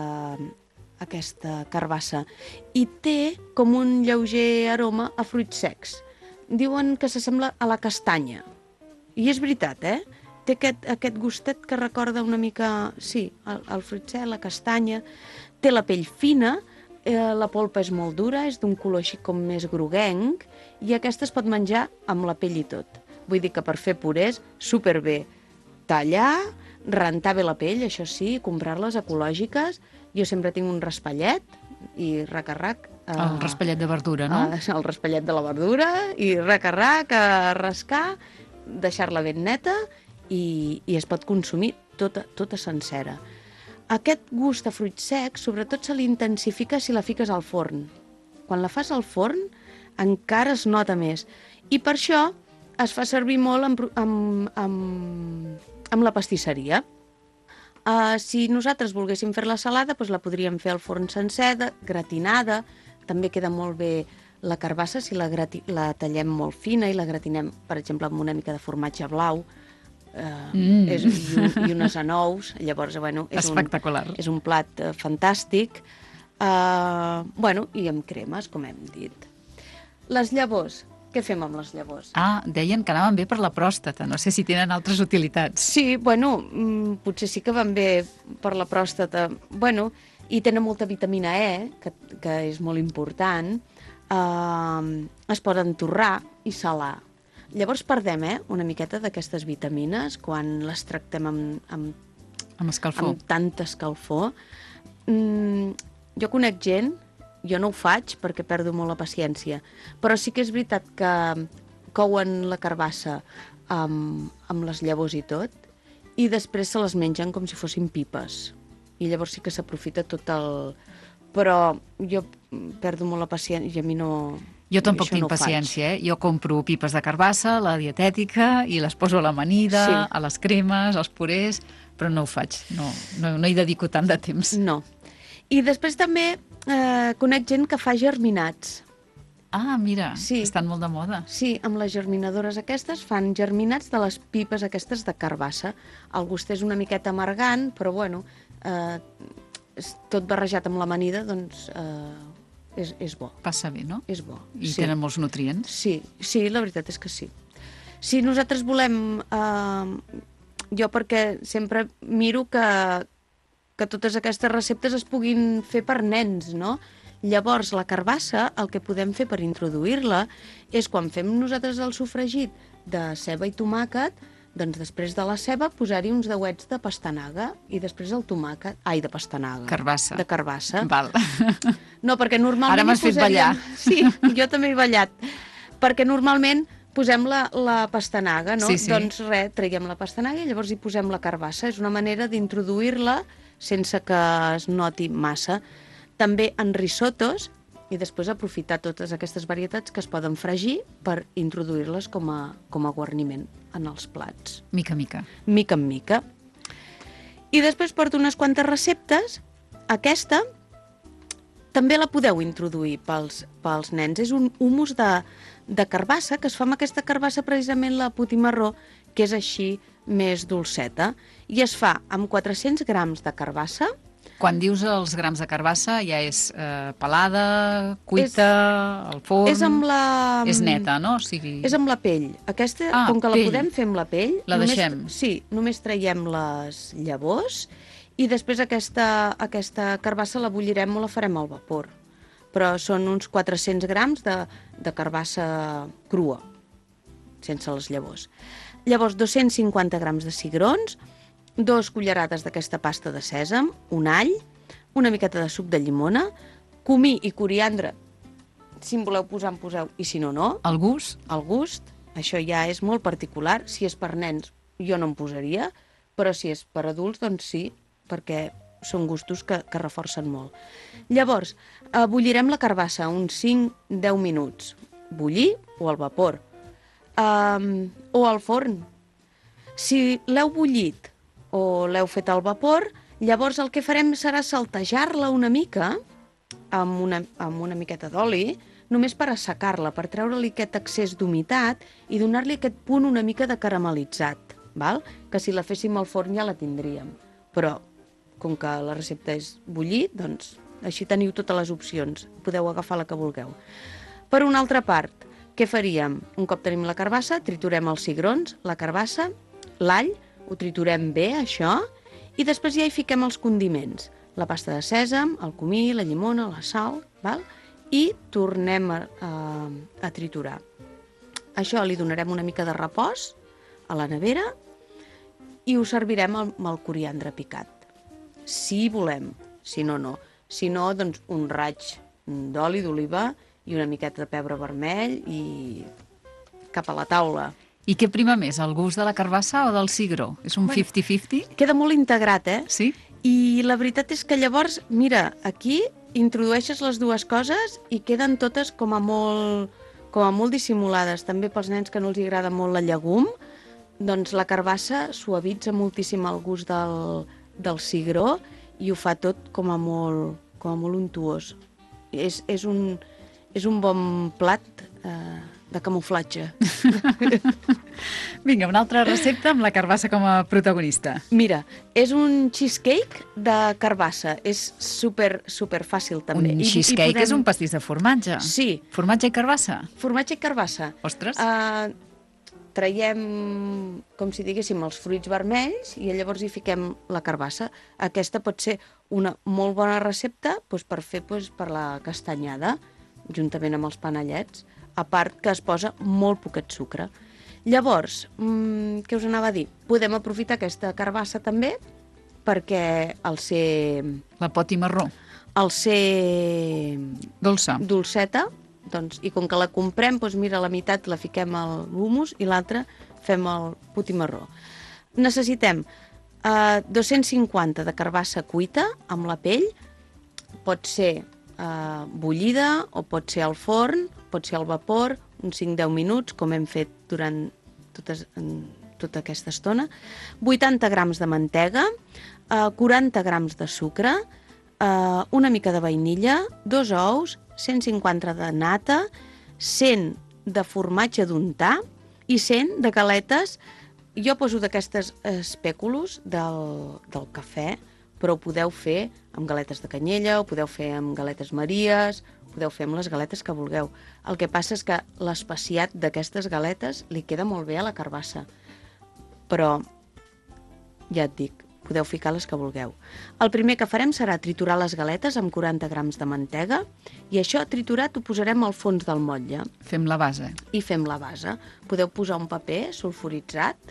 aquesta carbassa i té com un lleuger aroma a fruits secs. Diuen que s'assembla a la castanya. I és veritat, Té aquest gustet que recorda una mica, sí, el fruit sec, la castanya. Té la pell fina, la polpa és molt dura, és d'un color així com més groguenc, i aquesta es pot menjar amb la pell i tot. Vull dir que per fer purés, superbé. Tallar, rentar bé la pell, això sí, comprar-les ecològiques. Jo sempre tinc un raspallet i rac-a-rac. El raspallet de verdura, no? El raspallet de la verdura i rac-a-rac, a rascar, deixar-la ben neta i es pot consumir tota sencera. Aquest gust a fruits secs, sobretot se l'intensifica si la fiques al forn. Quan la fas al forn, encara es nota més. I per això es fa servir molt amb la pastisseria. Si nosaltres volguéssim fer la salada, doncs la podríem fer al forn sencera, gratinada. També queda molt bé la carbassa si la tallem molt fina i la gratinem, per exemple, amb una mica de formatge blau i unes anous. Llavors, espectacular. És un plat fantàstic. I amb cremes, com hem dit. Les llavors. Què fem amb les llavors? Deien que anaven bé per la pròstata. No sé si tenen altres utilitats. Sí, potser sí que van bé per la pròstata. I tenen molta vitamina E, que és molt important. Es poden torrar i salar. Llavors perdem una miqueta d'aquestes vitamines quan les tractem amb escalfor. Amb tanta escalfor. Jo conec gent, jo no ho faig perquè perdo molt la paciència, però sí que és veritat que couen la carbassa amb les llavors i tot, i després se les mengen com si fossin pipes. I llavors sí que s'aprofita tot el... Però jo perdo molt la paciència i a mi no... Jo tampoc tinc paciència, Jo compro pipes de carbassa, la dietètica, i les poso a l'amanida, sí, a les cremes, als purés, però no ho faig, no hi dedico tant de temps. No. I després també conec gent que fa germinats. Mira, sí, estan molt de moda. Sí, amb les germinadores aquestes fan germinats de les pipes aquestes de carbassa. El gust és una miqueta amargant, però tot barrejat amb l'amanida, doncs és bo. Passa bé, no? És bo. I tenen molts nutrients. Sí, la veritat és que sí. Si nosaltres volem... Jo perquè sempre miro que totes aquestes receptes es puguin fer per nens, no? Llavors, la carbassa, el que podem fer per introduir-la és quan fem nosaltres el sofregit de ceba i tomàquet, doncs després de la ceba posar-hi uns deuets de pastanaga i després el tomàquet... de pastanaga. Carbassa. De carbassa. Val. No, perquè normalment... Ara m'has fet ballar. Sí, jo també he ballat. Perquè normalment posem la pastanaga, no? Sí. Doncs traiem la pastanaga i llavors hi posem la carbassa. És una manera d'introduir-la sense que es noti massa. També en risottos, i després aprofitar totes aquestes varietats que es poden fregir per introduir-les com a guarniment en els plats. Mica en mica. Mica en mica. I després porto unes quantes receptes. Aquesta també la podeu introduir pels nens. És un humus de carbassa, que es fa amb aquesta carbassa precisament la potimarró, que és així més dolceta. I es fa amb 400 grams de carbassa. Quan dius els grams de carbassa, ja és pelada, cuita, al forn... És amb la... És neta, no? O sigui... És amb la pell. Aquesta, com que la podem fer amb la pell... La deixem. Sí, només traiem les llavors i després aquesta carbassa la bullirem o la farem al vapor. Però són uns 400 grams de carbassa crua, sense les llavors. Llavors, 250 grams de cigrons, 2 cullerades d'aquesta pasta de sèsam, un all, una miqueta de suc de llimona, comí i coriandre, si en voleu posar, en poseu, i si no, no. El gust? El gust, això ja és molt particular. Si és per nens, jo no en posaria, però si és per adults, doncs sí, perquè són gustos que reforcen molt. Llavors, bullirem la carbassa uns 5-10 minuts. Bullir o al vapor. O al forn. Si l'heu bullit o l'heu fet al vapor, llavors el que farem serà saltejar-la una mica amb una miqueta d'oli, només per assecar-la, per treure-li aquest excés d'humitat i donar-li aquest punt una mica de caramelitzat, val? Que si la féssim al forn ja la tindríem. Però, com que la recepta és bullir, doncs així teniu totes les opcions. Podeu agafar la que vulgueu. Per una altra part, què faríem? Un cop tenim la carbassa, triturem els cigrons, la carbassa, l'all, ho triturem bé, això, i després ja hi fiquem els condiments. La pasta de sèsam, el comí, la llimona, la sal, val? I tornem a triturar. Això li donarem una mica de repòs a la nevera i ho servirem amb el coriandre picat. Si volem, si no, no. Si no, doncs un raig d'oli d'oliva i una miqueta de pebre vermell i cap a la taula. I què prima més, el gust de la carbassa o del cigró? És un 50-50? Queda molt integrat, Sí? I la veritat és que llavors, mira, aquí introdueixes les dues coses i queden totes com a molt dissimulades. També pels nens que no els agrada molt la llegum, doncs la carbassa suavitza moltíssim el gust del cigró i ho fa tot com a molt untuós. És un bon plat de camuflatge. Vinga, una altra recepta amb la carbassa com a protagonista. Mira, és un cheesecake de carbassa. És super fàcil, també. Un cheesecake és un pastís de formatge. Sí. Formatge i carbassa? Formatge i carbassa. Ostres. Traiem, com si diguéssim, els fruits vermells i llavors hi fiquem la carbassa. Aquesta pot ser una molt bona recepta per fer per la castanyada, juntament amb els panellets, a part que es posa molt poquet sucre. Llavors, què us anava a dir? Podem aprofitar aquesta carbassa també perquè al ser... La potimarró. Al ser... dolceta, doncs, i com que la comprem, doncs mira, la meitat la fiquem al humus i l'altra fem el potimarró. Necessitem 250 de carbassa cuita amb la pell, pot ser bullida o pot ser al forn, pot ser al vapor, uns 5-10 minuts, com hem fet durant tota aquesta estona, 80 grams de mantega, 40 grams de sucre, una mica de vainilla, 2 ous, 150 de nata, 100 de formatge d'untar i 100 de galetes. Jo poso d'aquestes espèculos del cafè, però ho podeu fer amb galetes de canyella, ho podeu fer amb galetes maries, podeu fer amb les galetes que vulgueu. El que passa és que l'especiat d'aquestes galetes li queda molt bé a la carbassa. Però, ja et dic, podeu ficar les que vulgueu. El primer que farem serà triturar les galetes amb 40 grams de mantega i això triturat ho posarem al fons del motlle. Fem la base. I fem la base. Podeu posar un paper sulfuritzat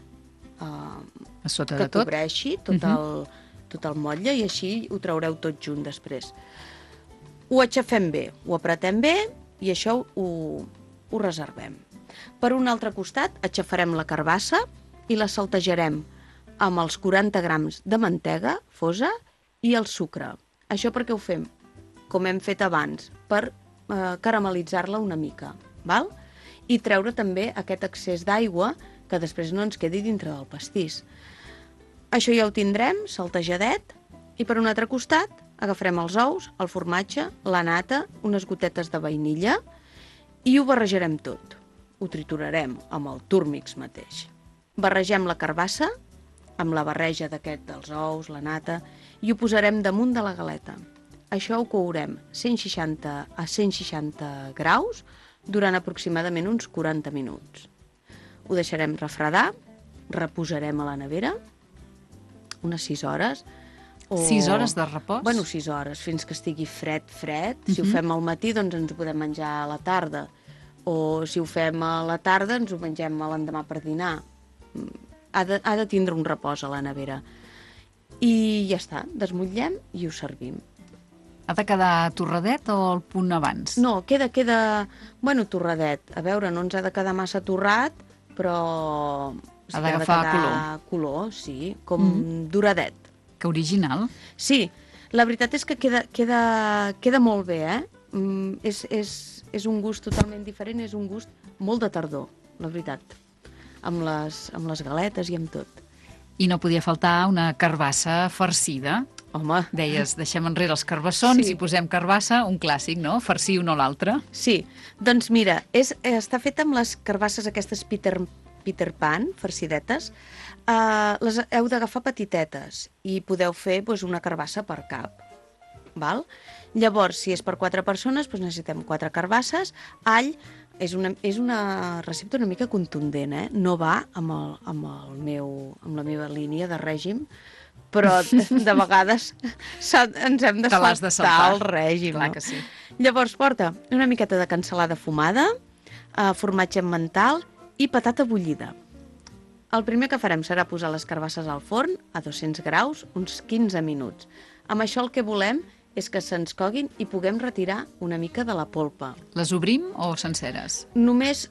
a sota de tot, que cobreixi tot el motlle i així ho traureu tot junt després. Ho aixafem bé, ho apretem bé i això ho reservem. Per un altre costat aixafarem la carbassa i la saltejarem amb els 40 grams de mantega fosa i el sucre. Això perquè ho fem, com hem fet abans, per caramelitzar-la una mica, val? I treure també aquest excés d'aigua que després no ens quedi dintre del pastís. Això ja ho tindrem saltejadet i per un altre costat agafarem els ous, el formatge, la nata, unes gotetes de vainilla i ho barrejarem tot. Ho triturarem amb el túrmix mateix. Barregem la carbassa amb la barreja dels ous, la nata, i ho posarem damunt de la galeta. Això ho courem a 160 graus durant aproximadament uns 40 minuts. Ho deixarem refredar, reposarem a la nevera unes 6 hores. 6 hores de repòs? Bueno, 6 hores, fins que estigui fred. Si ho fem al matí, doncs ens ho podem menjar a la tarda. O si ho fem a la tarda, ens ho mengem l'endemà per dinar. Ha de tindre un repòs a la nevera. I ja està, desmotllem i ho servim. Ha de quedar torradet o el punt abans? No, queda... Bueno, torradet. A veure, no ens ha de quedar massa torrat, però... Ha d'agafar color, sí, com doradet. Que original. Sí, la veritat és que queda molt bé, eh? És un gust totalment diferent, és un gust molt de tardor, la veritat. Amb les galetes i amb tot. I no podia faltar una carbassa farcida. Home. Deies, deixem enrere els carbassons i posem carbassa, un clàssic, no? Farcir un o l'altre. Sí, doncs mira, està feta amb les carbasses aquestes Peter Pan, farcidetes. Les heu d'agafar petitetes i podeu fer una carbassa per cap. Val? Llavors, si és per 4 persones, necessitem 4 carbasses, all. És una recepta una mica contundent, eh? No va amb la meva línia de règim, però de vegades ens hem de saltar el règim. Clar que sí. Llavors porta una miqueta de cansalada fumada, formatge emmental i patata bullida. El primer que farem serà posar les carbasses al forn a 200 graus uns 15 minuts. Amb això el que volem és que se'ns coguin i puguem retirar una mica de la polpa. Les obrim o senceres? Només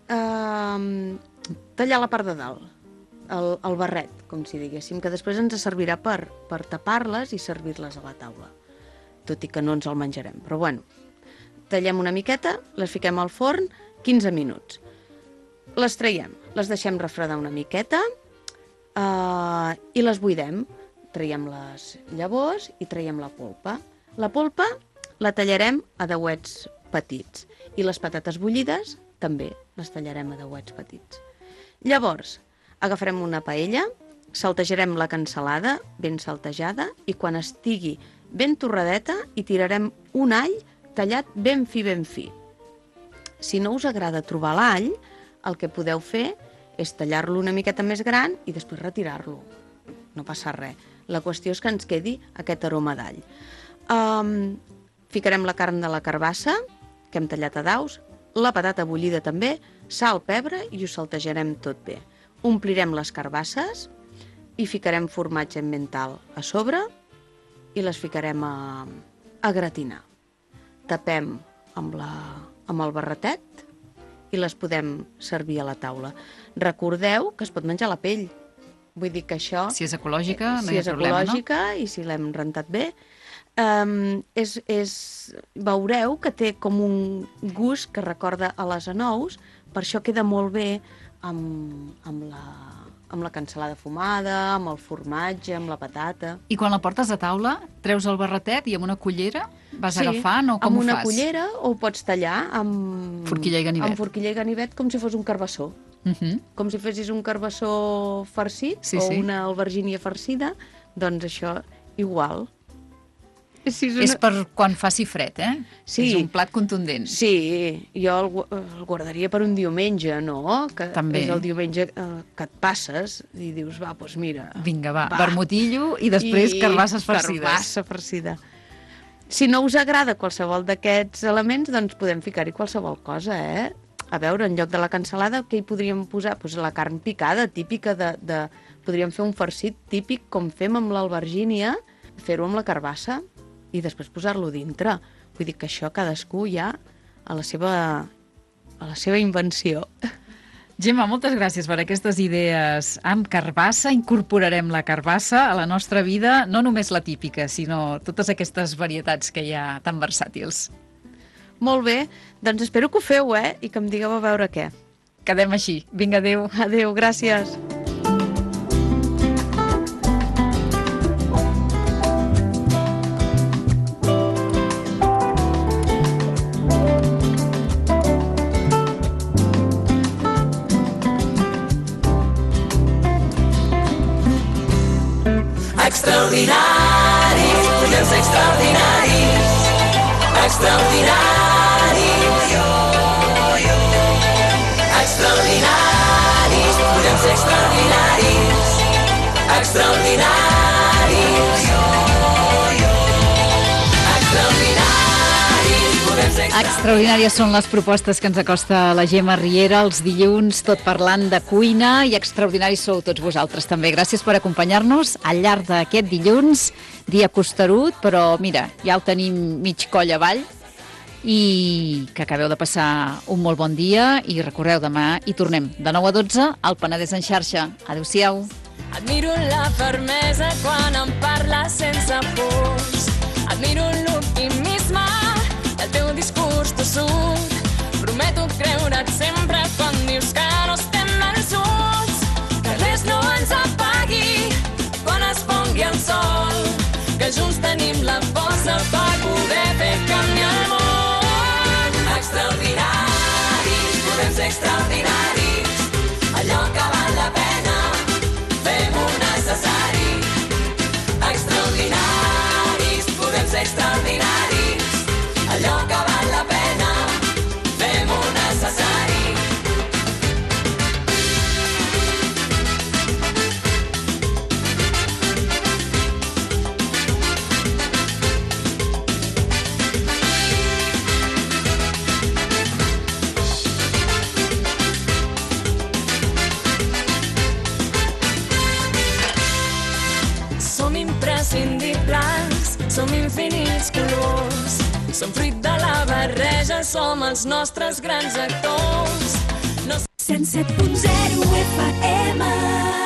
tallar la part de dalt, el barret, com si diguéssim, que després ens servirà per tapar-les i servir-les a la taula. Tot i que no ens el menjarem, però bueno. Tallem una miqueta, les fiquem al forn 15 minuts. Les traiem, les deixem refredar una miqueta i les buidem. Traiem les llavors i traiem la polpa. La polpa la tallarem a dauets petits i les patates bullides també les tallarem a dauets petits. Llavors, agafarem una paella, saltejarem la cansalada ben saltejada i quan estigui ben torradeta hi tirarem un all tallat ben fi. Si no us agrada trobar l'all, el que podeu fer és tallar-lo una miqueta més gran i després retirar-lo. No passa res. La qüestió és que ens quedi aquest aroma d'all. Ficarem la carn de la carbassa, que hem tallat a daus, la patata bullida també, sal, pebre i ho saltejarem tot bé. Omplirem les carbasses i ficarem formatge emmental a sobre i les ficarem a gratinar. Tapem amb el barretet i les podem servir a la taula. Recordeu que es pot menjar la pell. Vull dir que això... Si és ecològica, no hi ha problema, no? Si és ecològica i si l'hem rentat bé, veureu que té com un gust que recorda a les anous, per això queda molt bé amb la cansalada fumada, amb el formatge, amb la patata. I quan la portes a taula, treus el barretet i amb una cullera vas agafant o com ho fas? Amb una cullera o ho pots tallar amb... Forquilla i ganivet. Amb forquilla i ganivet com si fos un carbassó. Com si fessis un carbassó farcit o una albergínia farcida, doncs això igual. És per quan faci fred, eh? Sí. És un plat contundent. Sí, jo el guardaria per un diumenge, no? Que també. És el diumenge que et passes i dius, va, doncs mira... Vinga, va, vermutillo i després carbasses farcides. Carbassa farcida. Si no us agrada qualsevol d'aquests elements, doncs podem ficar-hi qualsevol cosa, eh? A veure, en lloc de la cansalada, què hi podríem posar? Doncs la carn picada, típica de... Podríem fer un farcit típic, com fem amb l'albergínia, fer-ho amb la carbassa i després posar-lo dintre. Vull dir que això cadascú ja a la seva invenció. Gemma, moltes gràcies per aquestes idees amb carbassa. Incorporarem la carbassa a la nostra vida, no només la típica, sinó totes aquestes varietats que hi ha tan versàtils. Molt bé, doncs espero que ho feu, i que em digueu a veure què. Quedem així. Vinga, adéu. Adéu, gràcies. Extraordinaris, podem ser extraordinaris. Extraordinaris, extraordinaris, podem ser extraordinaris. Extraordinaris, extraordinaris, podem ser extraordinaris. Extraordinàries són les propostes que ens acosta la Gemma Riera els dilluns, tot parlant de cuina, i extraordinaris sou tots vosaltres també. Gràcies per acompanyar-nos al llarg d'aquest dilluns, dia costerut, però mira, ja el tenim mig coll avall, i que acabeu de passar un molt bon dia, i recordeu, demà hi tornem de 9 a 12 al Penedès en xarxa. Adéu-siau. Admiro la fermesa quan em parles sense pors. Admiro l'optimisme del teu discurs tossut. Prometo creure't sempre quan dius que no estem vençuts. Que res no ens apagui quan es pongui el sol. Que junts tenim la força per poder fer canviar el món. Extraordinaris, podem ser extraordinaris. Allò que val la pena, fem-ho necessari. Extraordinaris, podem ser extraordinaris. Allò que val la pena, fem-ho necessari. Som imprescindibles, som infinits colors. Som fruit de la barreja, som els nostres grans actors. 107.0 FM